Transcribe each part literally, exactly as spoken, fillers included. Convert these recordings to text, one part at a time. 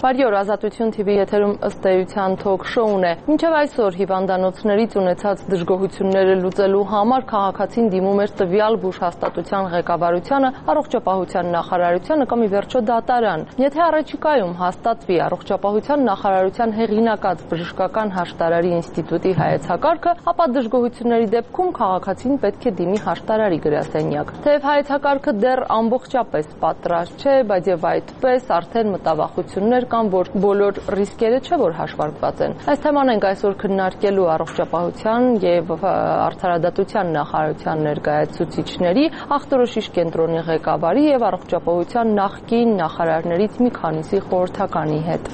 Բարի օր, Ազատություն թիվի եթերում ըստ էության թոք-շոուն է։ Մինչև այսօր հիվանդանոցներից ունեցած դժգոհությունները լուծելու համար քաղաքացին դիմում էր տվյալ բուժհաստատության ղեկավարությանը, առողջապահության նախարարությանը կամ ի վերջո դատարան։ Եթե առաջիկայում հաստատվի առողջապահության նախարարության հեղինակած բժշկական հաշտարարի ինստիտուտի հայեցակարգը, ապա դժգոհությունների դեպքում քաղաքացին պետք է դիմի հաշտարարի գրասենյակ։ Թեև հայեցակարգը դեռ ամբողջապես պատրաստ չէ, բայց եւ այդպես արդեն մտավախություններ կան, որ բոլոր ռիսկերը չէ որ հաշվարկված են։ Այս թեման ենք այսօր քննարկելու առողջապահության եւ արդարադատության նախարարության ներկայացուցիչների, ախտորոշիչ կենտրոնի ղեկավարի եւ առողջապահության նախկին նախարարներից մի քանիսի խորհրդականի հետ։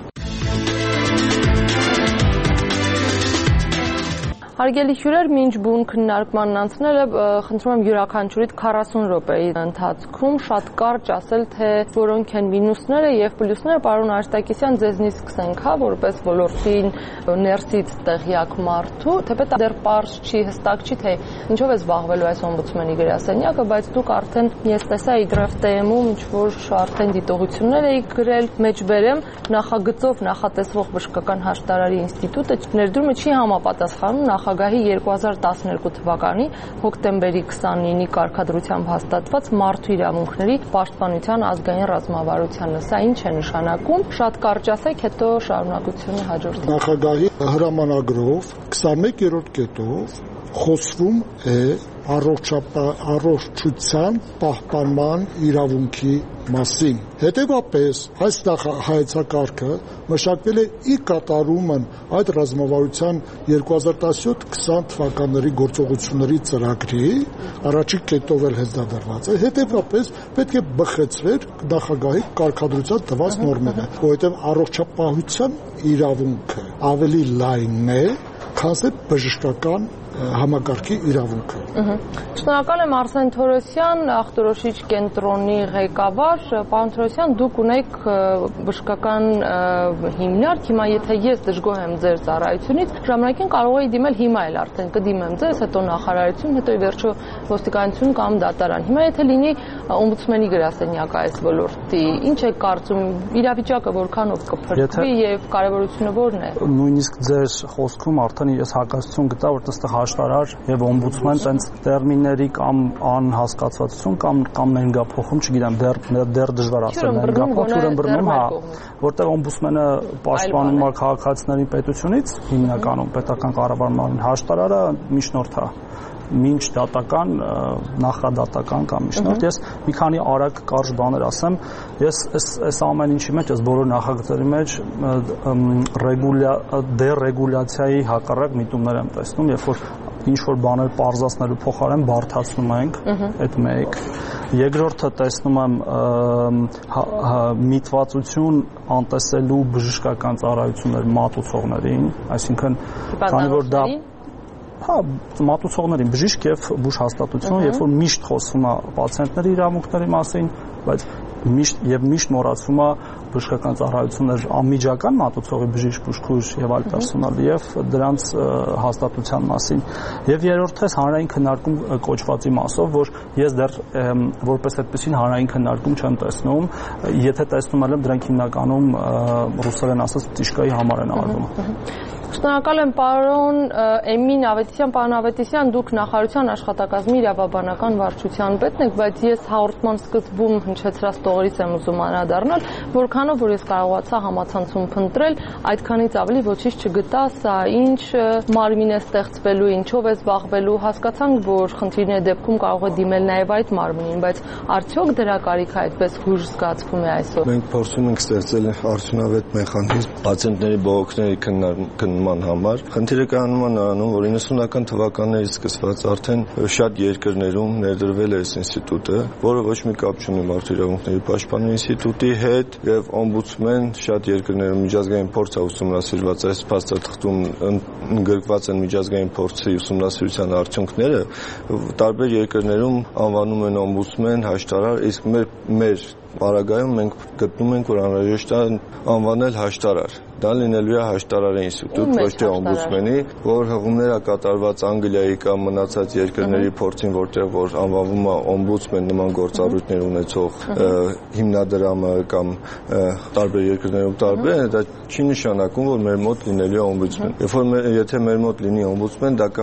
Հարգելի հյուրեր, մինչ բուն քննարկմանն անցնելը խնդրում եմ յուրաքանչյուրիդ քառասուն րոպեի ընթացքում շատ կարճ ասել, թե որոնք են մինուսները եւ պլյուսները, պարոն Արստակիսյան, ձեզնից սկսենք, հա, որպես ոլորտին ներսից տեղյակ մարդու, թեպետ դեռ պարզ չի, հստակ չի, թե ինչով է զբաղվելու այս օմբուդսմենի գրասենյակը, բայց դուք արդեն ես տեսա Իգրաֆտեում ինչ որ արդեն դիտողություններ եք գրել, մեջբերեմ նախագծով նախատեսվող բժշկական հաշտարարի ինստիտուտը ներդրումը չի համապատասխանում նախագահի երկու հազար տասներկու թվականի հոկտեմբերի քսանինի կարգադրությամբ հաստատված մարդու իրավունքների պաշտպանության ազգային ռազմավարությանը։ Սա ինչ է նշանակում։ Շատ կարճ ասեք, հետո շարունակությունը հաջորդի։ Նախագահի հրամանագրով քսանմեկերորդ կետով խոսվում է առողջության պահպանման իրավունքի մասին։ Հետևաբար, այս հայեցակարգը մշակվել է ի կատարումն այդ ռազմավարության երկու հազար տասնյոթ քսան թվականների գործողությունների ծրագրի առաջին կետով էլ հեծադարված է։ Հետևաբար, պետք է բխեցվեր նախագահի կարգադրության տված նորմերը, որովհետև առողջապահության իրավունքը ավելի լայն է, քան բժշկական համակարգի իրավունքը։ Շնորհակալ եմ Արսեն Թորոսյան, ախտորոշիչ կենտրոնի ղեկավար։ Պարոն Թորոսյան, դուք ունեք բժշկական հիմնարկ, հիմա եթե ես դժգոհ եմ ձեր ծառայությունից, ժամանակին կարող էի դիմել, հիմա էլ արդեն կդիմեմ ձեզ, հետո նախարարություն, հետո ի վերջո ոստիկանություն կամ դատարան։ Հիմա եթե լինի օմբուդսմենի գրասենյակ այս ոլորտի, ինչ եք կարծում, իրավիճակը որքանով կփրկվի եւ կարեւորությունը ո՞րն է։ Նույնիսկ ձեր խոսքում արդեն ես հակասություն գտա, որ այստեղ հաշտարար եւ օմբուդսմեն տենց տերմինների կամ անհասկացվածություն կամ կամ մենգափոխում, չգիտեմ, դեռ դեռ դժվար ասել մենգափոխում բռնում, հա, որտեղ օմբուդսմենը պաշտպանում է քաղաքացիների պետությունից, հիմնականում պետական կառավարման հաշտարարը միջնորդ է, մինչ դատական, նախադատական կամ միջնորդ։ Ես մի քանի արագ կարճ բաներ ասեմ, ես այս ամեն ինչի մեջ, այս բոլոր նախագծերի մեջ ռեգուլյա դերեգուլյացիայի հակառակ միտումներ եմ տեսնում, երբ որ ինչ որ բաներ պարզացնելու փոխարեն բարդացնում ենք, այդ մեկ։ Երկրորդը տեսնում եմ միտվածություն անտեսելու բժշկական ծառայություններ մատուցողներին, այսինքն քանի որ դա հա, մատուցողներին բժիշկ եւ բուժհաստատություն, երբ որ միշտ խոսվում է պացիենտների իրավունքների մասին, բայց միշտ եւ միշտ մոռացվում է բժշկական ծառայություններ անմիջական մատուցողի բժիշկ, բուժքույր եւ այլ պերսոնալ եւ դրանց հաստատության մասին։ Եվ երրորդը հանրային քննարկում կոչվածի մասով, որ ես դեռ որպես այդպեսին հանրային քննարկում չեմ տեսնում, եթե տեսնում եմ, դրանք հիմնականում ռուսերեն ասած տիշկայի համար են արվում։ Շնորհակալ եմ պարոն Էմին Ավետիսյան, պարոն Ավետիսյան, դուք նախարարության աշխատակազմի իրավաբանական վարչության պետն եք, բայց ես հաղորդման սկզբում հնչեցրած տողերից եմ ուզում անդրադառնալ, որքանով որ ես կարողացա համացանցում փնտրել, այդքանից ավելի ոչինչ չգտա, սա ինչ մարմին է ստեղծվելու, ինչով է զբաղվելու, հասկացանք, որ խնդիրների դեպքում կարող է դիմել նաև այդ մարմնին, բայց արդյոք դրա կարիքը այդպես հույժ զգացվում է այսօր։ Մենք փորձում ենք ստեղծել արդյունավետ մեխանիզմ պացիենտների բողոքների քննման համար։ Խնդիրը կայանում է նրանում, որ իննսունական թվականներից սկսված արդեն շատ երկրներում ներդրվել է այս ինստիտուտը, որը ոչ մի կապ չունի մարդու իրավունքների պաշտպանության ինստիտուտի հետ, եւ օմբուդսմեն շատ երկրներում միջազգային փորձ է ուսումնասիրված, այս փաստաթղթում ընդգրկված են միջազգային փորձի ուսումնասիրության արդյունքները, տարբեր երկրներում անվանում են օմբուդսմեն, հաշտարար, իսկ մեր մեր Պարագայում մենք գտնում ենք, որ անհրաժեշտ է անվանել հաշտարար։ դա լինելու է հաշտարարի ինստիտուտ, ոչ թե օմբուդսմենի, որ հղումներ է կատարված Անգլիայի կամ մնացած երկրների փորձին, որտեղ որ անվանվում է օմբուդսմեն նման գործառույթներ ունեցող հիմնադրամը կամ տարբեր երկրներում տարբեր, դա չի նշանակում, որ մեր մոտ լինելու է օմբուդսմեն։ Երբ որ եթե մեր մոտ լինի օմբուդսմեն, դա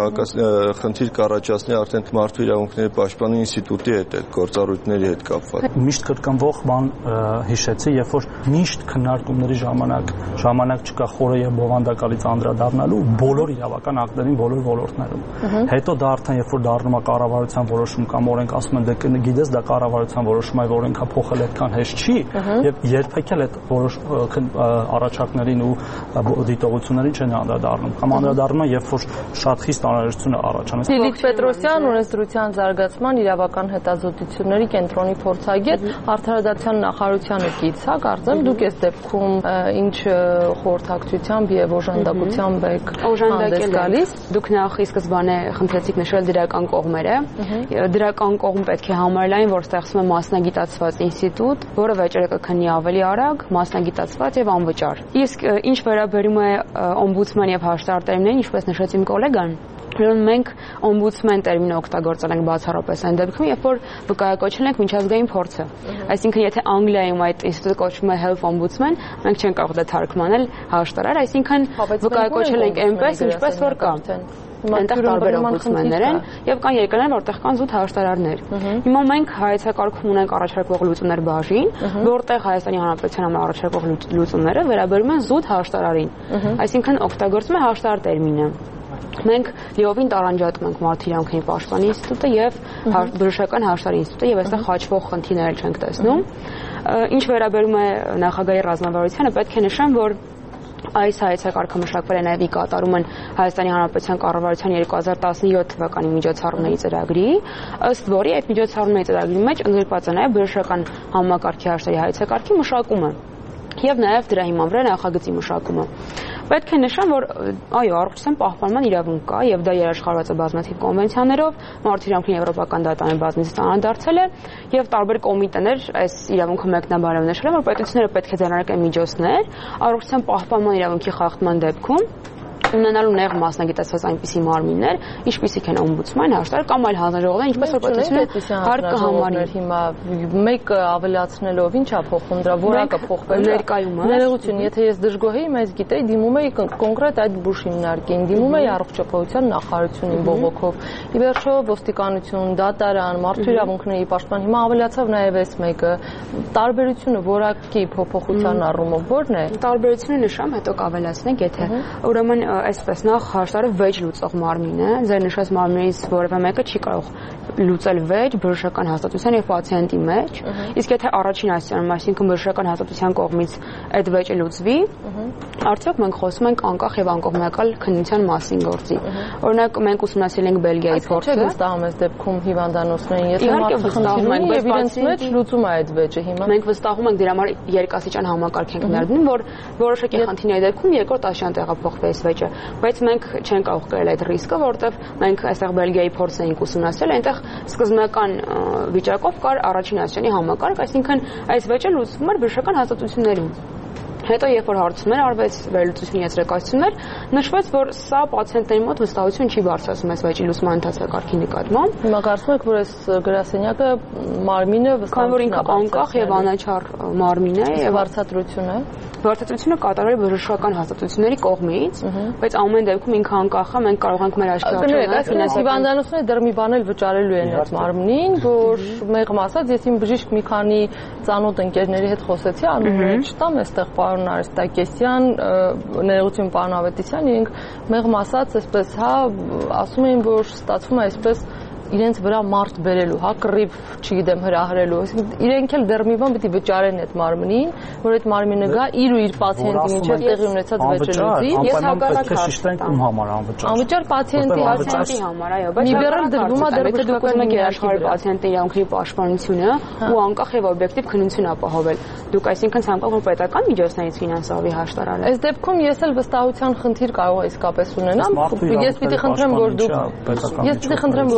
խնդիր կառաջացնի արդեն մարդու իրավունքների պաշտպանի ինստիտուտի հետ, գործառույթների հետ կապված։ Միշտ կրկնվող բան հիշեցի, երբ որ միշտ քննարկումների ժամանակ ժամանակ չկա խորը եւ բովանդակալից անդրադառնալու բոլոր իրավական ակտերին բոլոր ոլորտներում։ Հետո դա արդեն երբ որ դառնում է կառավարության որոշում կամ օրենք ասում են դե գիտես դա կառավարության որոշում է, որ օրենքա փոխել այդքան հեշտ չի եւ երբեք էլ այդ որոշ առաջարկներին ու դիտողություններին չեն անդրադառնում։ Կամ անդրադառնում են, երբ որ շատ խիստ անհրաժեշտություն է առաջանում։ Լիլիթ Պետրոսյան, օրենսդրության զարգացման իրավական հետազոտությունների կենտրոնի փորձագետ, Արդարադատության նախարարությանը կից է, կարծեմ դուք այս դեպքում ինչ խորհրդակցությամբ եւ օժանդակությամբ եք հանդես գալիս։ Դուք նախ ի սկզբանե խնդրեցիք նշել դրական կողմերը։ Դրական կողմ պետք է համարելային, որ ստեղծվում է մասնագիտացված ինստիտուտ, որը վեճերը կքննի ավելի արագ, մասնագիտացված եւ անվճար։ Իսկ ինչ վերաբերում է օմբուդսման եւ հաշտարար տերմիններին, ինչպես նշեց իմ գոլեգան, Ուրեմն մենք օմբուդսմեն տերմինը օգտագործել ենք բացառապես այն դեպքում, երբ որ վկայակոչել ենք միջազգային փորձը։ Այսինքն, եթե Անգլիայում այդ ինստիտուտը կոչվում է Health Ombudsman, մենք չենք կարող դա թարգմանել հաշտարար, այսինքն վկայակոչել ենք այնպես, ինչպես որ կա։ Այնտեղ տարբեր օմբուդսմեններ են եւ կան երկրներ, որտեղ կան զուտ հաշտարարներ։ Հիմա մենք հայեցակարգում ունենք առաջարկող լուծումներ բաժին, որտեղ Հայաստանի Հանրապետության համար առաջարկող լուծումները վերաբերում են զուտ հաշտարարին։ Այսինքն օգտագործում է հաշտարար տերմինը։ Մենք լիովին տարանջատում ենք Մարդու իրավունքների պաշտպանի ինստիտուտը եւ բժշկական հաշտարարի ինստիտուտը եւ այստեղ խաչվող խնդիրներ չենք տեսնում։ Ինչ վերաբերում է նախագահի ռազմավարությանը, պետք է նշեմ, որ այս հայեցակարգը մշակվել է նաև ի կատարում են Հայաստանի Հանրապետության կառավարության երկու հազար տասնյոթ թվականի միջոցառումների ծրագրի, ըստ որի այդ միջոցառումների ծրագրի մեջ ընդգրկված է նաև բժշկական համակարգի հաշտարի հայեցակարգի մշակումը եւ նաև դրա հիման վրա նախագծի մշակումը։ Պետք է նշեմ, որ այո, առողջության պահպանման իրավունք կա եւ դա երաշխարված է բազմաթիվ կոնվենցիաներով, Մարդու իրավունքների եվրոպական դատարանի բազմիցս անդրադարձել է եւ տարբեր կոմիտեներ այս իրավունքը մեկնաբանելով նշել են, որ պետությունները պետք է ձեռնարկեն միջոցներ առողջության պահպանման իրավունքի խախտման դեպքում ունենալու նեղ մասնագիտացված այնպիսի մարմիններ, ինչպիսիք են օմբուդսմանը, հաշտարար կամ այլ հանձնաժողովներ, ինչպես որ պետությունը հարկ կհամարի։ Հիմա մեկը ավելացնելով ինչ է փոխում, դրա որակը փոխվել է։ Ներողություն, եթե ես դժգոհ եի, մեզ գիտեի, դիմում էի կոնկրետ այդ բուժ հիմնարկին, դիմում էի առողջապահության նախարարությունին բողոքով։ Ի վերջո ոստիկանություն, դատարան, մարդու իրավունքների պաշտպան, հիմա ավելացավ նաև այս մեկը։ Տարբերությունը որակի փոփոխության առումով ո՞րն է։ Տարբերությունը նշամ, հետո կավելացնենք, եթե ուրեմն այսպես նախ հաշտարը վեճ լուծող մարմին է, ձեր նշած մարմինից որևէ մեկը չի կարող լուծել վեճ բժշկական հաստատության եւ պացիենտի մեջ, իսկ եթե առաջին աստիճանում, այսինքն բժշկական հաստատության կողմից այդ վեճը լուծվի, արդյոք մենք խոսում ենք անկախ եւ անկողմնակալ քննության մասին գործի։ Օրինակ մենք ուսումնասիրել ենք Բելգիայի փորձը, վստահում ես դեպքում հիվանդանոցներին, եթե մարդը խնդիրում են եւ իրենց մեջ լուծում է այդ վեճը հիմա։ Մենք վստահում ենք դրա համար երկաստիճան համակարգ ենք ներդնում, որ որոշակի խնդիրների դեպքում երկրորդ աստիճան տեղափոխվի այս վեճը, բայց մենք չենք կարող կրել այդ ռիսկը, որովհետեւ մենք այստեղ Բելգիայի փորձը ենք ուսումնասիրել, այնտեղ սկզբնական վիճակով կար առաջին աստիճանի համակարգ, այսինքն այս վեճը լուծվում էր բժշկական հաստատություններում։ Հետո երբ որ հարցումներ արվեց, վերլուծություն եզրակացություններ, նշվեց, որ սա պացիենտների մոտ վստահություն չի բարձրացնում այս վեճի լուծման ընթացակարգի նկատմամբ։ Հիմա կարծում եք, որ այս գրասենյակը մարմինը վստահություն, որ ինքը անկախ եւ անաչառ մարմին է եւ վարձատրությունը Վարձատրությունը կատարվել է բժշկական հաստատությունների կողմից, բայց ամեն դեպքում ինքը անկախ է, մենք կարող ենք մեր աչքի առջև ֆինանսական հիվանդանոցները դեռ մի բան էլ վճարելու են այդ մարմնին, որ մեղմ ասած, ես իմ բժիշկ մի քանի ծանոթ ընկերների հետ խոսեցի, անունները չտամ, այստեղ պարոն Արեստակեսյան, ներողություն պարոն Ավետիսյան, իրենք մեղմ ասած, այսպես, հա, ասում էին, որ ստացվում է այսպես իրենց վրա մարդ բերելու, հա, կռիվ, չգիտեմ, հրահրելու, այսինքն իրենք էլ դեռ մի բան պիտի վճարեն այդ մարմնին, որ այդ մարմինը գա իր ու իր պացիենտի միջև տեղի ունեցած վեճը լուծի։ Ես հակառակ հաշտենք ում համար անվճար։ Անվճար պացիենտի համար, այո, բայց մի բեռը դրվում է դեռ դուք ուզում եք երաշխարի պացիենտի իրավունքների պաշտպանությունը ու անկախ եւ օբյեկտիվ քննություն ապահովել։ Դուք այսինքն ցանկանում եք պետական միջոցներից ֆինանսավորի հաշտարարել։ Այս դեպքում ես էլ վստահության խնդիր կարող եմ իսկապես ունենամ։ Ես պիտի խնդրեմ, որ դուք ես պիտի խնդրեմ, որ դուք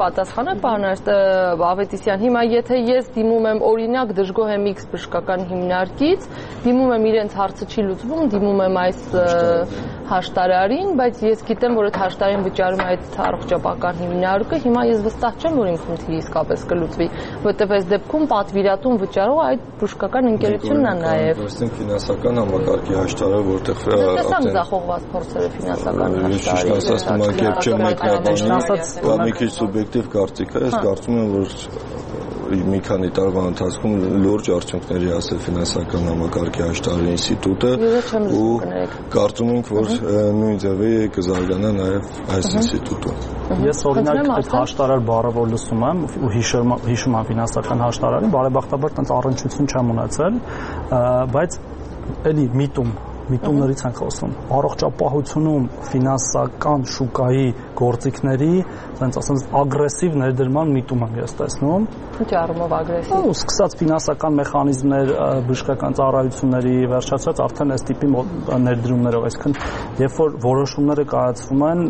կպատասխանեք, պարոն Ավետիսյան, հիմա եթե ես դիմում եմ օրինակ դժգոհ եմ X բժշկական հիմնարկից, դիմում եմ իրենց հարցը չի լուծվում, դիմում եմ այս հաշտարարին, բայց ես գիտեմ, որ այդ հաշտարին վճարում է այդ առողջապահական հիմնարկը, հիմա ես վստահ չեմ, որ իմ խնդիրը իսկապես կլուծվի, որտեղ այս դեպքում պատվիրատուն վճարող այդ բժշկական ընկերությունն է նաև։ Այստեղ ֆինանսական համակարգի հաշտարը, որտեղ Տեսամ ձախողված փորձերը ֆինանսական հաշտարի։ Ես ասում եմ, երբ չեմ մեկնաբանի, դա մի քիչ սուբյեկտիվ կարծիք է, ես կարծում եմ, որ մի քանի տարվա ընթացքում լուրջ արդյունքների ասել ֆինանսական համակարգի հաշտարի ինստիտուտը ու կարծում ենք, որ նույն ձևի կզարգանա նաև այս ինստիտուտը։ Ես օրինակ այդ հաշտարար բառը որ լսում եմ ու հիշում հիշում եմ ֆինանսական հաշտարարին, բարեբախտաբար տենց առնչություն չեմ ունեցել, բայց էլի միտում միտումներից են խոսում։ Առողջապահությունում ֆինանսական շուկայի գործիքների, ասենց ասած ագրեսիվ ներդրման միտում եմ ես տեսնում։ Ինչ առումով ագրեսիվ։ Ու սկսած ֆինանսական մեխանիզմներ, բժշկական ծառայությունների, վերջացած արդեն այս տիպի ներդրումներով, այսինքն երբ որ որոշումները կայացվում են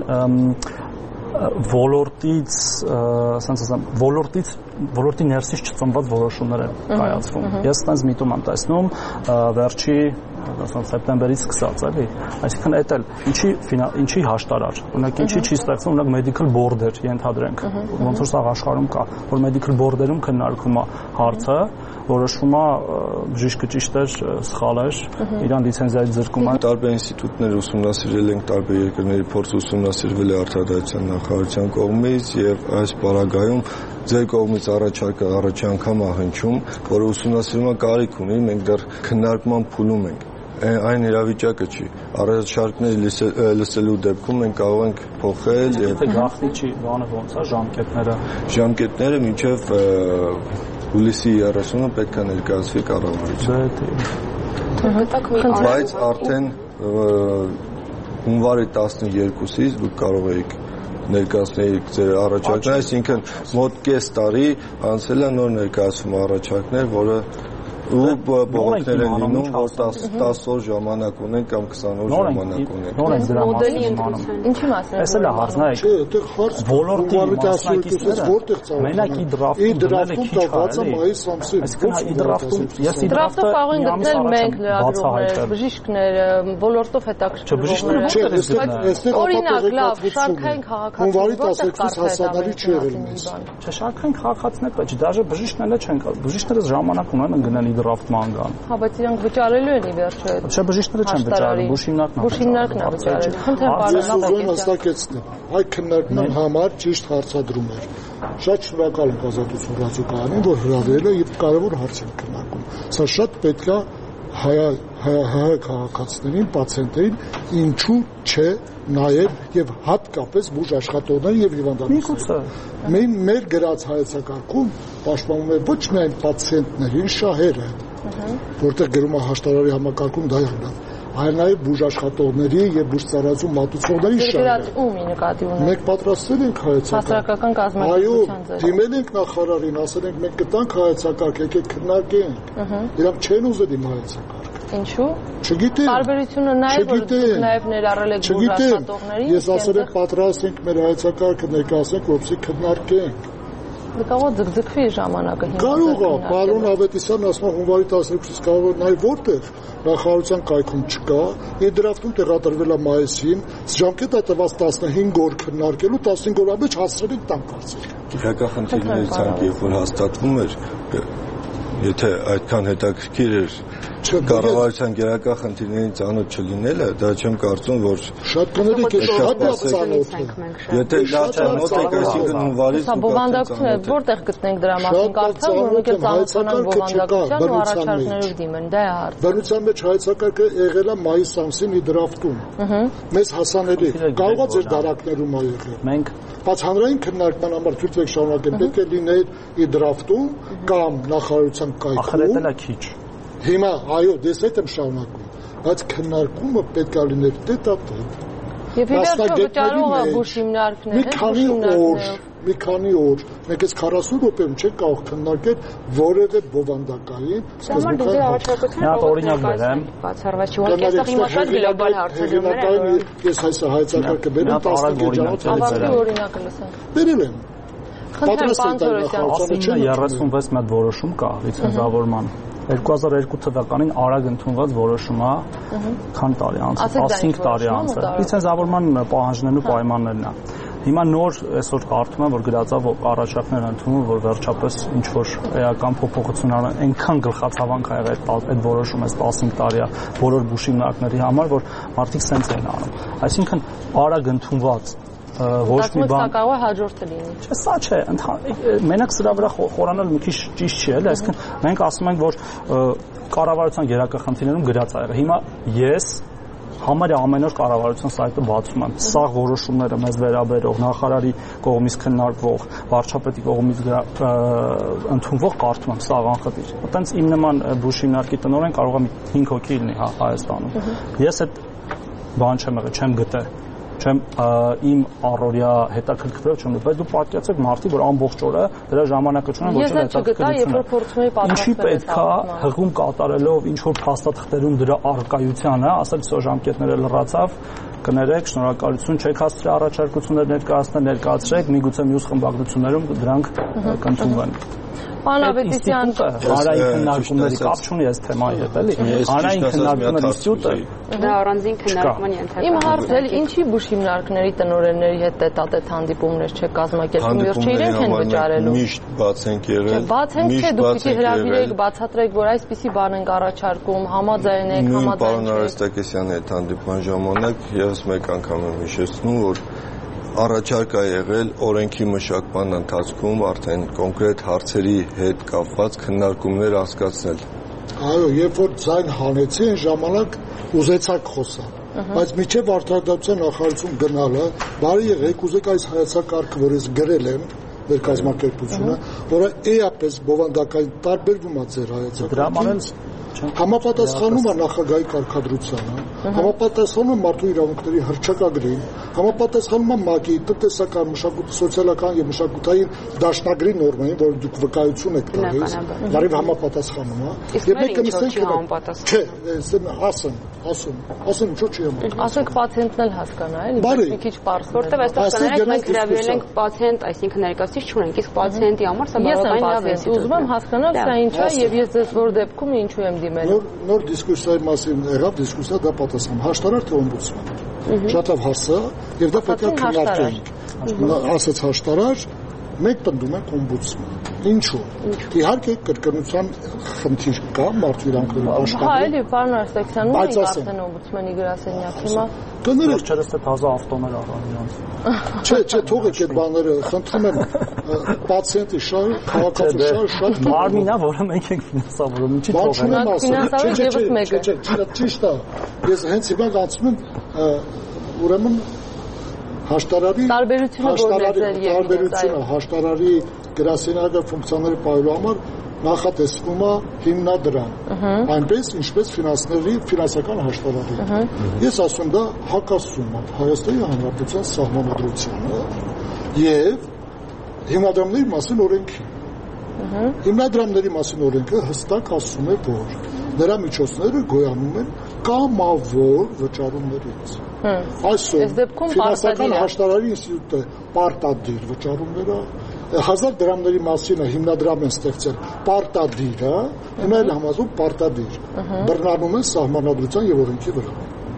ոլորտից, ասենց ասեմ, ոլորտից ոլորտի ներսից չծնված որոշումներ են կայացվում։ Ես այդպես միտում եմ տեսնում վերջի ասած սեպտեմբերից սկսած, էլի։ Այսինքն էդ էլ ինչի ինչի հաշտարար։ Օրինակ ինչի չի ստեղծվում, օրինակ medical board-եր ենթադրենք։ Ոնց որ սա աշխարհում կա, որ medical board-երում քննարկվում է հարցը, որոշվում է բժիշկը ճիշտ էր, սխալ էր, իրան լիցենզիայից զրկում է։ Տարբեր ինստիտուտներ ուսումնասիրել ենք, տարբեր երկրների փորձ ուսումնասիրվել է արտադրության նախարարության կողմից եւ այս պարագայում ձեր կողմից առաջարկը առաջի անգամ է հնչում, որը ուսումնասիրումը կարիք ունի, մենք դեռ քննարկման փուլում ենք։ Այն իրավիճակը չի։ Առաջարկները լսելու դեպքում մենք կարող ենք փոխել եւ գաղտնի չի, բանը ոնց է ժամկետները։ Ժամկետները մինչեւ հուլիսի երեսունը պետք է ներկայացվի կառավարության։ Բայց արդեն հունվարի տասնյոթից դուք կարող եք ներկայացնել ձեր առաջարկները, այսինքն մոտ կես տարի անցել է նոր ներկայացում առաջարկներ, որը ու բողոքներ են լինում, որ տասը օր ժամանակ ունեն կամ քսան օր ժամանակ ունեն։ Նոր են դրա մասին։ Ինչի մասն է։ Էս էլ է հարցն է։ Չէ, այդտեղ հարց ոլորտի մասնակիցները որտեղ ծավալը։ Մենակ ի դրաֆտում տված է մայիս ամսին։ Այսինքն ի դրաֆտում, ես ի դրաֆտում կարող են գտնել մենք լրագրողները, բժիշկները, ոլորտով հետաքրքրվողները։ Օրինակ, լավ, շարքային քաղաքացիություն, որտեղ հասանելի չի եղել մեզ։ Չէ, շարքային քաղաքացիներ, բայց դաժե բժիշկները չեն կարող։ Բժիշկները ժամանակ ունեն գնան դրաֆտման կան։ Հա, բայց իրանք վճարելու են ի վերջո այդ։ Չէ, բժիշկները չեն վճարում, բուժիմնակն է։ Բուժիմնակն է վճարել։ Խնդրեմ պարոն հստակեցնեմ, այդ քննարկման համար ճիշտ հարցադրում էր։ Շատ շնորհակալ եմ Ազատություն ռադիոկայանին, որ հրավիրել է եւ կարեւոր հարց են քննարկում։ Սա շատ պետք է հայ քաղաքացիներին, պացիենտներին, ինչու չէ նաեւ եւ հատկապես բուժ աշխատողներին եւ հիվանդանոցներին։ Մենք մեր գրած հայեցակարգում պաշտպանում է ոչ միայն պացիենտներին, շահերը, որտեղ գրում է հաշտարարի համակարգում դա է, այլ նաեւ բուժ աշխատողների եւ բուժ ծառայություն մատուցողների շահերը։ Ումի նկատի ունենք։ Մենք պատրաստել ենք հայեցակարգ։ Հասարակական կազմակերպության ձեր։ Այո, դիմել ենք նախարարին, ասել ենք մենք կտանք հայեցակարգ, եկեք քննարկենք։ Իրանք չեն ուզել իմ հայեցակարգ։ Ինչու՞։ Չգիտեմ։ Տարբերությունը նաեւ որ դուք նաեւ ներառել եք բուժ աշխատողներին։ Ես ասել եմ պատրաստ ենք մեր հայեցակարգը ներկայացնենք, որպեսզի քննարկենք։ Կարող ձգձգվի ժամանակը հիմա։ Կարող է, պարոն Ավետիսյանն ասում է հունվարի տասնյոթից կարող է նաև որտեղ նախարարության կայքում չկա, ի դրաֆտում տեղադրվել է մայիսին, ժամկետը տված տասնհինգ օր քննարկելու, տասնհինգ օրվա մեջ հասցրել ենք տան կարծել։ Գերակախնդիրների ցանկ երբ որ հաստատվում էր, եթե այդքան հետաքրքիր էր կառավարության գերակախնդիրների ծանոթ չլինելը, դա չեմ կարծում, որ շատ կներեք է շատ ծանոթ է։ Եթե դա ծանոթ եք, այսինքն հունվարից Սա բովանդակություն է, որտեղ գտնենք դրա մասին կարծեմ, որ մենք էլ ծանոթանանք բովանդակության ու առաջարկներով դիմեն, դա է հարցը։ Բնության մեջ հայեցակարգը եղել է մայիս ամսին ի դրաֆտում։ Մեզ հասանելի, կարող է ձեր դարակներում ա եղել։ Մենք բայց հանրային քննարկման համար ցույց եք շարունակել, պետք է լիներ ի դրաֆտում կամ նախարարության կայքում։ Ախրետել է քիչ։ Հիմա, այո, դες այդ եմ շարունակում, բայց քննարկումը պետք է լիներ տետատետ։ Եվ ի վերջո վճարող է բուժ հիմնարկները, մի քանի օր, մի քանի օր, մենք այս քառասուն րոպեում չենք կարող քննարկել որևէ բովանդակային սկզբունքային հարցեր։ Նա օրինակ բերեմ, բացառված չի, ուղղակի այստեղ իմաստան գլոբալ հարցադրումներ են։ Ես այս հայեցակարգը բերեմ տասնհինգ ժամանակ։ Ավարտի օրինակը լսենք։ Բերել եմ։ պատրաստ ենք դա նախարարությունը երեսունվեց մետ որոշում կա լիցենզավորման երկու հազար երկու թվականին արագ ընդունված որոշում է քան տարի անց տասնհինգ տարի անց լիցենզավորման պահանջներն ու պայմաններն է հիմա նոր այսօր կարդում եմ որ գրածա առաջարկներ ընդունում որ վերջապես ինչ որ էական փոփոխություններ այնքան գլխացավանք ա եղել այդ որոշումը տասնհինգ տարի է բոլոր բուժիմնակների համար որ մարդիկ սենց են անում այսինքն արագ ընդունված ոչ մի բան կարող է հաջորդը լինի։ Չէ, սա չէ, մենակ սրա վրա խորանալ մի քիչ ճիշտ չի, էլի, այսինքն մենք ասում ենք, որ կառավարության գերակա խնդիրներում գրած ա եղել։ Հիմա ես համարյա ամեն օր կառավարության սայթը բացում եմ։ Սա որոշումները մեզ վերաբերող նախարարի կողմից քննարկվող, վարչապետի կողմից ընդունվող կարդում եմ, սա անխտիր։ Այտենց իմ նման բուժիմնարկի տնօրեն կարող է հինգ հոգի լինի Հայաստանում։ Ես այդ բան չեմ եղել, չեմ գտել չեմ իմ առօրյա հետաքրքրով չեմ բայց դու պատկերացեք մարդի որ ամբողջ օրը դրա ժամանակը չունեն ոչ էլ հետաքրքրություն ինչի պետքա հղում կատարելով ինչ որ փաստաթղթերում դրա առկայությանը ասել սա ժամկետները լրացավ կներեք շնորհակալություն չեք հասցրել առաջարկություններ ներկայացնել ներկայացրեք միգուցե մյուս խմբագրություններում դրանք կընդունվեն Անավետիսյան հանրային քննարկումների կապ չունի այս թեմայի հետ, էլի։ Հանրային քննարկումների ինստիտուտը դա առանձին քննարկման ենթակա։ Իմ հարցը էլ ինչի բուժիմնարկների տնօրենների հետ տետատետ հանդիպումներ չեք կազմակերպում, ոչ իրենք են վճարելու։ Միշտ բաց ենք եղել։ Բաց ենք, չէ, դուք պիտի հրավիրեք, բացատրեք, որ այսպիսի բան ենք առաջարկում, համաձայնեք, համաձայնեք։ Պարոն Արեստակեսյանի հետ հանդիպման ժամանակ ես մեկ անգամ եմ հիշեցնում, որ առաջարկ ա եղել օրենքի մշակման ընթացքում արդեն կոնկրետ հարցերի հետ կապված քննարկումներ անցկացնել։ Այո, երբ որ ձայն հանեցի, այն ժամանակ ուզեցաք խոսալ, բայց միջև արտադրության նախարարություն գնալը, բարի եղեք, ուզեք այս հայեցակարգը, որ ես գրել եմ, մեր կազմակերպությունը, որը էապես բովանդակային տարբերվում է ձեր հայեցակարգից, համապատասխանում է նախագահի կարգադրությանը, համապատասխանում է մարդու իրավունքների հռչակագրին, համապատասխանում է ՄԱԿ-ի տնտեսական, սոցիալական եւ մշակութային դաշնագրի նորմային, որ դուք վկայություն եք տալիս, լրիվ համապատասխանում է։ Եվ մեկը նստենք չէ, ասեմ, ասում, ասեմ ինչ չի համապատասխանում։ Ասենք պացիենտն էլ հասկանա, էլի, մի քիչ պարզ, որտեղ այստեղ կներեք մենք հրավիրել ենք պացիենտ, այսինքն ներկայացուցիչ չունենք, իսկ պացիենտի համար սա բավականին լավ է։ Ուզում եմ հասկանալ սա ինչ է եւ ես ձեզ որ դեպքում ինչու եմ դիմել։ Նոր դիսկուսիայի մասին եղավ, դիսկուսիա դա պատասխան հաշտարար թե օմբուդսման։ Շատ լավ հարց է, եւ դա պետք է քննարկենք։ Ասած հաշտարար, մենք պնդում ենք օմբուդսման։ Ինչու՞։ Իհարկե կրկնության խնդիր կա մարդու իրավունքների աշխատանքում։ Հա, էլի, պարոն Արեստակյան, ո՞ւմ է արդեն օմբուդսմանի գրասենյակ հիմա։ Կներեք, չերս թե թազա ավտոներ առան իրանց։ Չէ, չէ, թողեք այդ բաները, խնդրում եմ, պացիենտի շահ, քաղաքացու շահ շատ մարմինա, որը մենք ենք ֆինանսավորում, ինչի թողենք։ Չէ, չէ, չէ, ճիշտ է։ Ես հենց հիմա անցնում եմ, ուրեմն հաշտարարի տարբերությունը հաշտարարի գրասենյակը ֆունկցիաների պահելու համար նախատեսվում է հիմնադրամ, այնպես ինչպես ֆինանսների ֆինանսական հաշտարարի։ Ես ասում դա հակասում է Հայաստանի Հանրապետության սահմանադրությանը եւ հիմնադրամների մասին օրենքին։ Հիմնադրամների մասին օրենքը հստակ ասում է, որ նրա միջոցները գոյանում են կամավոր վճարումներից։ Այսօր ֆինանսական հաշտարարի ինստիտուտը պարտադիր վճարումներ է, հազար դրամների մասին հիմնադրամ են ստեղծել պարտադիրը, հիմա էլ համազում պարտադիր։ Բռնանում են սահմանադրության եւ օրենքի վրա։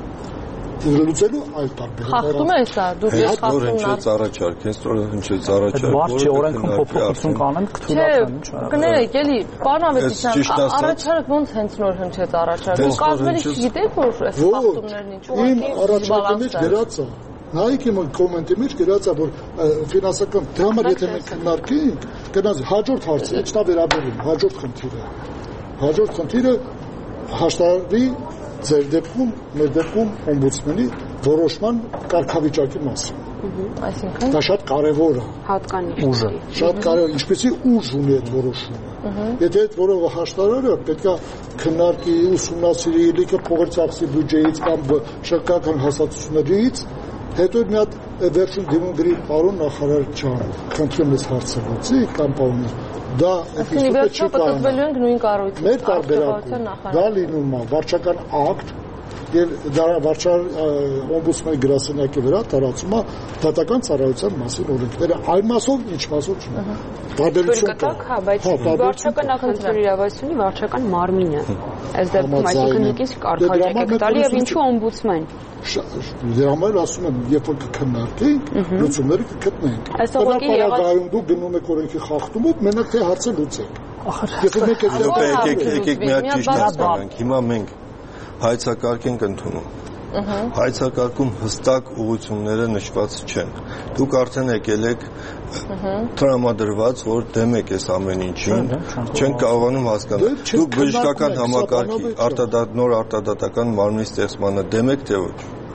Լուծելու այլ տարբերակներ։ Խախտում է սա, դուք ես խախտում եք։ Ինչ առաջարկ, հենց որ հնչեց առաջարկ, որը օրենքում փոփոխություն կանեն, կթույլատրեն, ինչ արագ։ Կներեք, էլի, պարոն Ավետիսյան, առաջարկ ոնց հենց նոր հնչեց առաջարկ։ Դուք կազմելիս չգիտեք, որ այս խախտումներն ինչ ուղղակի։ Իմ առաջարկի մեջ գրած է։ Նայեք իմ կոմենտի մեջ գրած է, որ ֆինանսական դե համար եթե մենք քննարկենք, գնաց հաջորդ հարցը, ինչ նա վերաբերում, հաջորդ խնդիրը։ Հաջորդ խնդիրը հաշտարարի ձեր դեպքում, մեր դեպքում օմբուդսմենի որոշման կարգավիճակի մասին։ Այսինքն դա շատ կարևոր է։ Հատկանիշ ուժը։ Շատ կարևոր, ինչպեսի ուժ ունի այդ որոշումը։ Եթե այդ որևէ հաշտարարը պետքա քննարկի, ուսումնասիրի, լիքը փողեր ծախսի բյուջեից կամ շրջական հասարակություններից, հետո մի հատ վերջին դիմում գրի պարոն նախարար ջան, խնդրում ես հարցը լուծի կամ պարոն դա ինստիտուտը չի կարող։ Մեր տարբերակում դա լինում է վարչական ակտ, եւ դա վարչար օմբուդսմենի գրասենյակի վրա տարածում է դատական ծառայության մասին օրենքները այլ մասով ինչ մասով չունի տարբերություն կա հա բայց վարչական նախընտրել իրավասունի վարչական մարմինը այս դեպքում այսինքն նույնիսկ կարգավիճակ եք տալի եւ ինչու օմբուդսմեն դրա համար ասում եմ երբ որ կքննարկենք լուծումները կգտնենք այստեղ եղած դու գնում եք օրենքի խախտումով մենակ թե հարցը լուծեք եկեք մի հատ ճիշտ հասկանանք հիմա մենք հայցակարգ ենք ընդունում հայցակարգում հստակ ուղղությունները նշված չեն դուք արդեն եկել եք տրամադրված որ դեմ եք այս ամեն ինչին չեն կարողանում հասկանալ դուք բժշկական համակարգի արտադատ նոր արտադատական մարմնի ստեղծմանը դեմ եք թե ոչ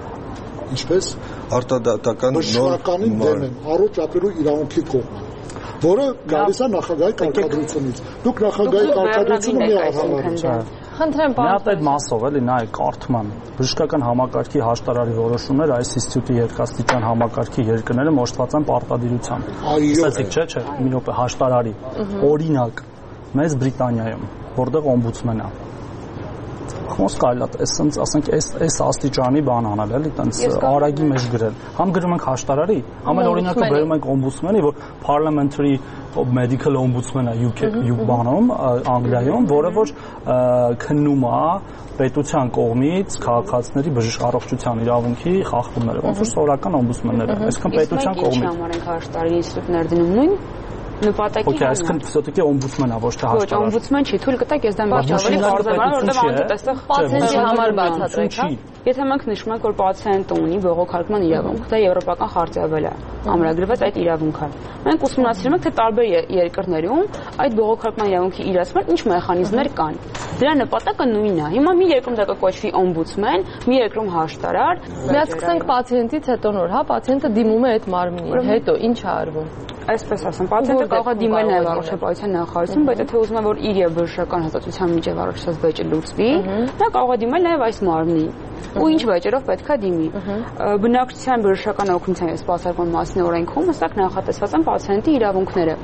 ինչպես արտադատական նոր բժշկականին դեմ են առողջ ապրելու իրավունքի կողմը որը գալիս է նախագահի կարգադրությունից դուք նախագահի կարգադրությունը մի արհամարհ Խնդրեմ, պարոն։ Մի հատ այդ մասով էլի նայեք Կարթման բժշկական համակարգի հաշտարարի որոշումները այս ինստիտուտի երկաստիճան համակարգի երկրները մոշտված են պարտադիրությամբ։ Ասացիք չէ, չէ, մի րոպե հաշտարարի։ Օրինակ, Մեծ Բրիտանիայում, որտեղ օմբուդսմեն է։ Ոնց կարելի է այսպես ասենք այս այս աստիճանի բան անել էլի տենց արագի մեջ գրել համ գրում ենք հաշտարարի համ էլ օրինակը բերում ենք օմբուդսմենի որ parliamentary medical ombudsman-ը յու քեյ յու բանում Անգլիայում որը որ քննում է պետության կողմից քաղաքացիների բժշկ առողջության իրավունքի խախտումները ոնց որ սովորական օմբուդսմենները այսինքն պետության կողմից համար ենք հաշտարարի ինստիտուտներ դնում նույն նպատակի Okay, այսինքն все-таки օմբուդսմենն է, ոչ թե հաշտարար։ Ոչ, օմբուդսմեն չի, թույլ կտակ ես դեմ բաց ավելի կարծեմ, որովհետև անտեսող պացիենտի համար բացատրեք, հա։ Եթե մենք նշում ենք, որ պացիենտը ունի բողոքարկման իրավունք, դա եվրոպական խարտիավել է, ամրագրված այդ իրավունքը։ Մենք ուսումնասիրում ենք, թե տարբեր երկրներում այդ բողոքարկման իրավունքի իրացման ինչ մեխանիզմներ կան։ Դրա նպատակը նույնն է։ Հիմա մի երկրում դա կոչվի օմբուդսմեն, մի երկրում հաշտարար։ Մենք սկսենք պացիենտից հետո նոր, հա, պացիենտը դիմում է այդ մարմնին, հետո ինչ է արվում։ Այսպես ասեմ, պացիենտը կարող է դիմել նաև առողջապահության նախարարություն, բայց եթե ուզում է որ իր եւ բժշկական հաստատության միջև առողջացած վեճը լուծվի, նա կարող է դիմել նաև այս մարմնին։ Ու ինչ վեճերով պետք է դիմի։ Բնակչության բժշկական օգնության եւ սպասարկման մասին օրենքում հստակ նախատեսված են պացիենտի իրավունքները։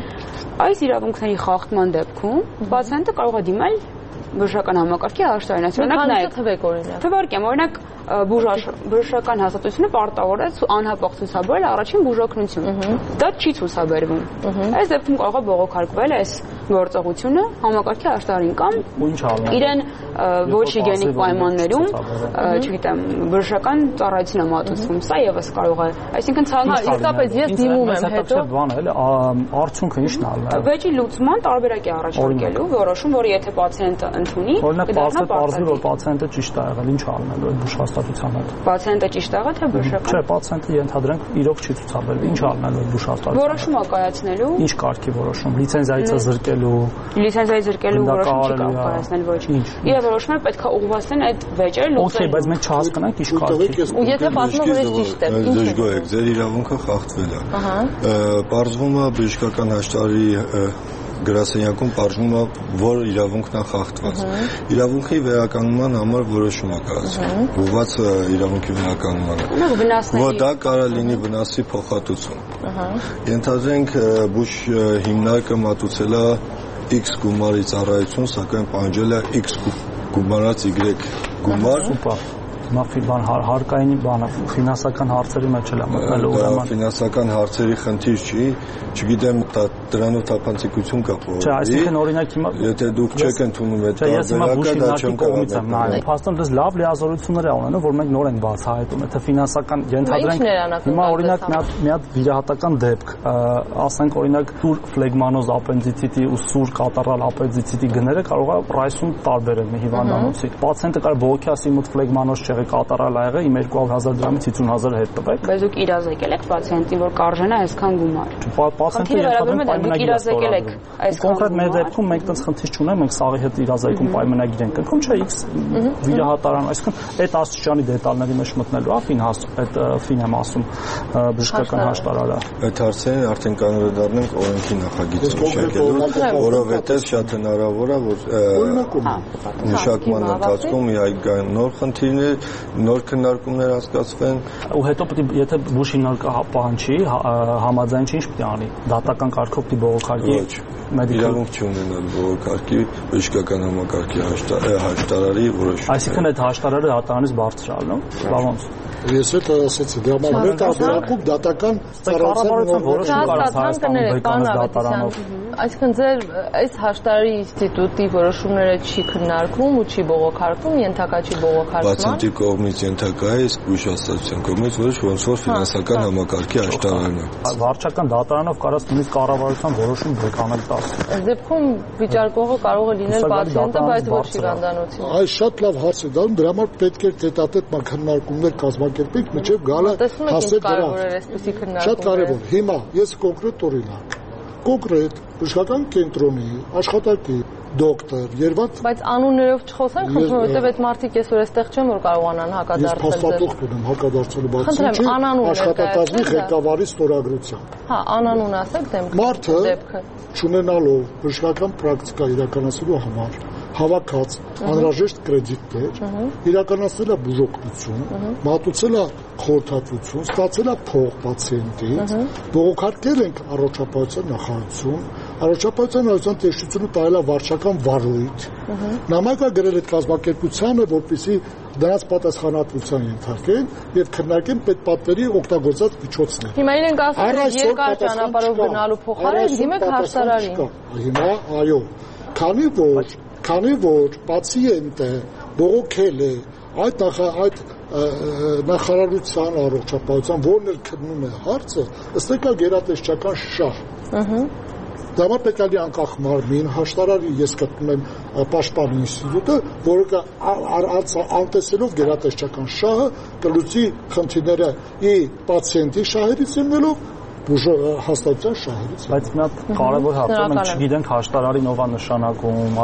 Այս իրավունքների խախտման դեպքում պացիենտը կարող է դիմել բժշկական համակարգի հաշտարարին, այսինքն նայեք թվեք օրինակ։ Թվարկեմ, օրինակ բժշկական հաստատությունը պարտավոր է անհապաղ ցուցաբերել առաջին բուժօգնություն։ Դա չի ցուցաբերվում։ Այս դեպքում կարող է բողոքարկվել այս գործողությունը համակարգի հաշտարարին կամ իրեն ոչ հիգիենիկ պայմաններում, չգիտեմ, բժշկական ծառայություն է մատուցվում։ Սա եւս կարող է, այսինքն ցանկացած իսկապես ես դիմում եմ հետո բան է, արդյունքը ինչն է։ Վեճի լուծման տարբերակ է առաջարկելու, որոշում, որ եթե պացիենտը ընդունի, կդառնա պարզվի, որ պացիենտը ճիշտ է եղել, ինչ անելու այդ բուժհաստատության հետ։ Պացիենտը ճիշտ եղա թե բժշկական։ Չէ, պացիենտը ենթադրենք իրոք չի ցուցաբերվել, ինչ անելու այդ բուժհաստատության։ Որոշում է կայացնելու։ Ինչ կարգի որոշում, լիցենզիայից է զրկելու։ Լիցենզիայի զրկելու որոշում չի կարող կայացնել ոչ։ Իր որոշումը պետք է ուղղված լինեն այդ վեճերը լուծելու։ Okay, բայց մենք չհասկանանք ինչ կարգի։ Ու եթե պատմում որ ճիշտ է, ինչ է։ Դժգոհ եք, ձեր իրավունքը խախտվել է։ Ահա։ Պարզվում է բժշկական հաշտարարի գրասենյակում պարզվում է, որ իրավունքն է խախտված։ Իրավունքի վերականգնման համար որոշում է կայացվում։ Ուղղված իրավունքի վերականգնմանը։ Որ դա կարող լինի վնասի փոխհատուցում։ Ահա։ Ենթադրենք բուժ հիմնարկը մատուցել է X գումարի ծառայություն, սակայն պահանջել է X գումարած Y գումար։ Մաֆիբան հարկային բանը ֆինանսական հարցերի մեջ էլ է մտնելու ուրեմն ֆինանսական հարցերի խնդիր չի, չգիտեմ դրանով թափանցիկություն կա փոխի։ Չէ, այսինքն օրինակ հիմա եթե դուք չեք ընդունում այդ տարբերակը, դա չեմ կարող։ Փաստորեն դες լավ լիազորություններ է ունենում, որ մենք նոր ենք բացահայտում, եթե ֆինանսական ենթադրենք հիմա օրինակ մի հատ վիրահատական դեպք, ասենք օրինակ սուր ֆլեգմանոզ ապենդիցիտի ու սուր կատարալ ապենդիցիտի գները կարող է պրայսում տարբերել մի հիվանդանոցի։ Պացիենտը կարող բողոքի ասիմուտ ֆլեգմանոզ կատարալ ա եղել իմ երկու հազար դրամից հիսուն հազար հետ տվեք։ Բայց դուք իրազեկել եք պացիենտին, որ կարժենա այսքան գումար։ Պացիենտը երբեմն պայմանագիր է ստորագրել։ Կոնկրետ մեր դեպքում մենք տենց խնդիր չունենք, մենք սաղի հետ իրազեկում պայմանագիր ենք կնքում, չէ, X վիրահատարան, այսինքն այդ աստիճանի դետալների մեջ մտնելու է ֆինանս, այդ ֆինեմ ասում բժշկական հաշտարարը։ Այդ հարցերին արդեն կանոնադառնանք օրենքի նախագիծը մշակելու, որովհետև շատ հնարավոր է, որ մշակման ընթացքում իհարկե նոր խնդիրներ նոր քննարկումներ հասկացվեն ու հետո պետք է եթե բուժ հիմնարկը պահանջի համաձայնչի ինչ պետք է անի դատական կարգով տրանսպորտի բողոքարկի իրավունք չունենալ բողոքարկի բժշկական համակարգի հաշտարարի որոշում։ Այսինքն այդ հաշտարարը հատարանից բարձր է, բավոնց։ Ես էլ ասացի, դե համար մեր տարբերակում դատական ծառայության որոշում կարող Հայաստանում բեկամս դատարանով։ Այսինքն ձեր այս հաշտարարի ինստիտուտի որոշումները չի քննարկվում ու չի բողոքարկվում, ենթակա չի բողոքարկման։ Պացիենտի կողմից ենթակա է, իսկ բուժհաստատության կողմից ոչ, ոնց որ ֆինանսական համակարգի հաշտարարն է։ Վարչական դատարանով կարած նույնիսկ կառավարության որոշում բեկանել տաս։ Այս դեպքում վիճարկողը կարող է լինել պացիենտը, բայց ոչ հիվանդանոցին։ Այս շատ լավ հարց է դառնում, դրա համար պետք է տետատետ քննարկումներ կազմակերպենք, մինչև գալը հասել դրան։ Շատ կարևոր։ Հիմա ես կոնկրետ օրինակ կոնկրետ բժշկական կենտրոնի աշխատակի դոկտոր Երևան բայց անուններով չխոսենք, խնդրում եմ, որովհետև այդ մարդիկ այսօր այստեղ չեն որ կարողանան հակադարձել։ Ես փաստաթուղթ ունեմ հակադարձելու բացի աշխատակազմի ղեկավարի ստորագրությամբ։ Հա, անանուն ասեք դեմքը։ Մարդը չունենալով բժշկական պրակտիկա իրականացնելու համար հավաքած անհրաժեշտ կրեդիտներ, իրականացնել է բուժօգնություն, մատուցել է խորհրդատվություն, ստացել է փող պացիենտից, բողոքարկել ենք առողջապահության նախարարություն, առողջապահության նախարարության տեսչությունը տալել է վարչական վարույթ, նամակը գրել այդ կազմակերպությանը, որպեսզի դրանց պատասխանատվության ենթարկեն եւ քննարկեն պետպատվերի օգտագործած միջոցներ։ Հիմա իրենք ասում են երկար ճանապարհով գնալու փոխարեն դիմեք հաշտարարին։ Հիմա այո, քանի որ Քանի որ պացիենտը բողոքել է այդ այդ նախարարության առողջապահության, որն էլ քննում է հարցը, ըստ գերատեսչական շահ։ Դա պետք է անկախ մարմին, հաշտարարի ես գտնում եմ պաշտպան ինստիտուտը, որը անտեսելով գերատեսչական շահը կլուծի խնդիրները ի պացիենտի շահերից ելնելով հաստատության շահերից։ Բայց մի հատ կարևոր հարց է, մենք չգիտենք հաշտարարին ով է նշանակում,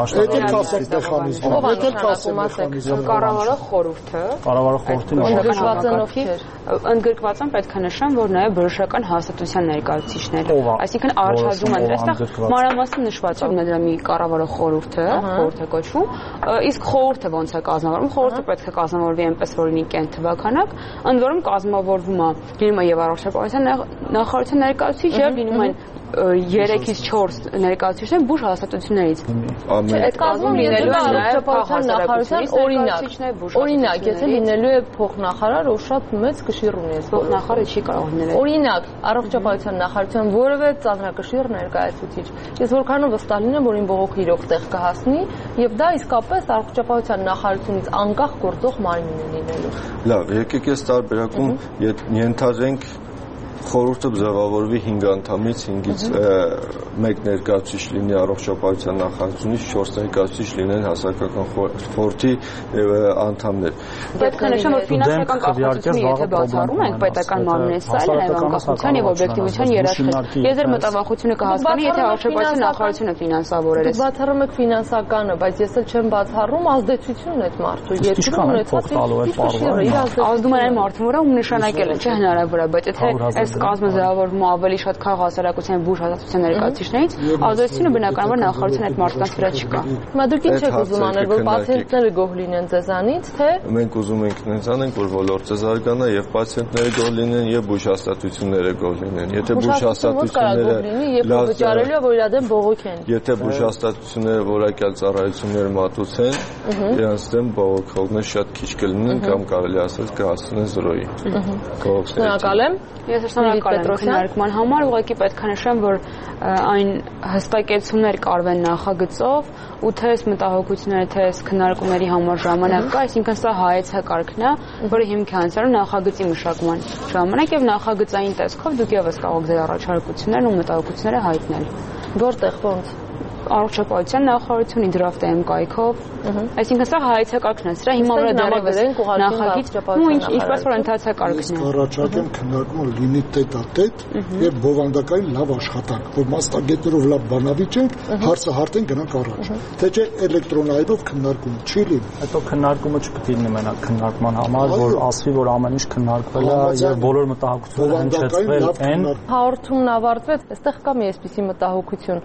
հաշտարարի կառավարող խորհուրդը, կառավարող խորհրդի նշանակում ընդգրկված են պետք է նշեմ, որ նաև բժշկական հաստատության ներկայացուցիչները, այսինքն առաջադրում են, այստեղ մանրամասն նշված է դրա մի կառավարող խորհուրդը, խորհուրդ է կոչվում, իսկ խորհուրդը ոնց է կազմավորվում, խորհուրդը պետք է կազմավորվի այնպես, որ լինի կենտ թվականակ, ընդ որում կազմավորվում է լինում է եւ առողջապահության նախարարության ներկայացուցիչ եւ լինում են երեքից չորս ներկայացուցիչներ բուժ հաստատություններից։ Այդ կազմում լինելու է առողջապահության նախարարության օրինակ։ Օրինակ, եթե լինելու է փոխնախարար, որ շատ մեծ կշիռ ունի այս փոխնախարարը չի կարող լինել։ Օրինակ, առողջապահության նախարարության որևէ ծանրակշիռ ներկայացուցիչ։ Ես որքանով վստահ լինեմ, որ ին բողոքը իրոք տեղ կհասնի եւ դա իսկապես առողջապահության նախարարությունից անկախ գործող մարմին է լինելու։ Լավ, եկեք այս տարբերակում ենթադրենք խորհուրդը ձևավորվի հինգ անդամից հինգից մեկ ներկայացուցիչ լինի առողջապահության նախարարությունից, չորս ներկայացուցիչ լինեն հասարակական խորհրդի անդամներ։ Պետք է նշեմ, որ ֆինանսական կախվածությունը եթե բացառում ենք պետական մարմինից, սա էլ նաև անկախության եւ օբյեկտիվության երաշխիք։ Ես ձեր մտավախությունը կհասկանայի, եթե առողջապահության նախարարությունը ֆինանսավորել է։ Բացառում եք ֆինանսականը, բայց ես էլ չեմ բացառում ազդեցությունն այդ մարդու երկրում ունեցած ազդում են այն մարդուն, որը նշանակել է, չէ հնարավոր է, բայց եթե կազմը ձևավորվում ավելի շատ քաղաքասարակության բուժ հաստատության ներկայացուցիչներից, ազդեցությունը բնականաբար նախարարության այդ մարդկանց վրա չկա։ Հիմա դուք ինչ եք ուզում անել, որ պացիենտները գոհ լինեն ձեզանից, թե մենք ուզում ենք նենց անենք, որ ոլորտը զարգանա եւ պացիենտները գոհ լինեն եւ բուժ հաստատությունները գոհ լինեն։ Եթե բուժ հաստատությունները լավ վճարելու է, որ իրա դեմ բողոք են։ Եթե բուժ հաստատությունները որակյալ ծառայություններ մատուցեն, իրancs դեմ բողոքողներ շատ քիչ կլինեն կամ կարելի ասել կհասնեն զրոյի։ Շնորհակալ եմ։ Ես շնորհակալ եմ քննարկման համար, ուղղակի պետք է նշեմ, որ այն հստակեցումներ կարվեն նախագծով ու թե մտահոգությունները, թե քննարկումների համար ժամանակ կա, այսինքն սա հայեցակարգն է, որը հիմք է անցնում նախագծի մշակման ժամանակ եւ նախագծային տեսքով դուք եւս կարող ձեր առաջարկություններն ու մտահոգությունները հայտնել։ Որտեղ ոնց առողջապահության նախարարությունի դրաֆտ եմ կայքով, այսինքն սա հայեցակարգն է, սրա հիմա վրա դեռևս նախագիծ ու ինչպես որ ընթացակարգն է։ Առաջարկեմ քննարկումը լինի տետատետ եւ բովանդակային լավ աշխատանք, որ մասնագետներով լավ բանավիճենք, հարցը հարթեն գնանք առաջ։ Թե չէ էլեկտրոնայով քննարկում չի լինի։ Հետո քննարկումը չպետք է լինի մենակ քննարկման համար, որ ասվի, որ ամեն ինչ քննարկվել է եւ բոլոր մտահոգությունները հնչեցվել են։ Հաղորդումն ավարտվեց, այստեղ կա մի այսպիսի մտահոգություն։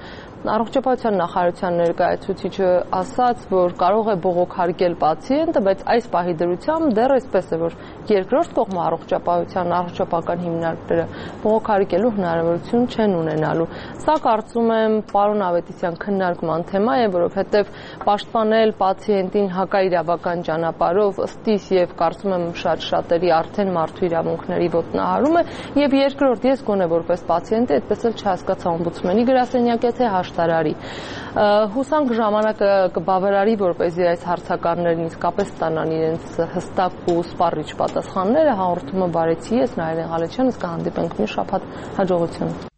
Առողջապահության նախարարության ներկայացուցիչը ասաց, որ կարող է բողոքարկել պացիենտը, բայց այս պահի դրությամբ դեռ այսպես է, որ երկրորդ կողմը առողջապահության առողջապահական հիմնարկները բողոքարկելու հնարավորություն չեն ունենալու։ Սա կարծում եմ պարոն Ավետիսյան քննարկման թեմա է, որովհետև պաշտպանել պացիենտին հակաիրավական ճանապարհով ըստ իս եւ կարծում եմ շատ շատերի արդեն մարդու իրավունքների ոտնահարում է, եւ երկրորդ ես գոնե որպես պացիենտ այդպես էլ չհասկացա օմբուդսմենի գրասենյակը թե հաշտարարի։ Հուսանք ժամանակը կբավարարի, որպեսզի այս հարցականներն իսկապես ստանան իրենց հստակ ու սպառիչ պատասխանները։ Հաղորդումը բարեցի ես Նարինե Ղալեչյան, կհանդիպենք մի շաբաթ, հաջողություն։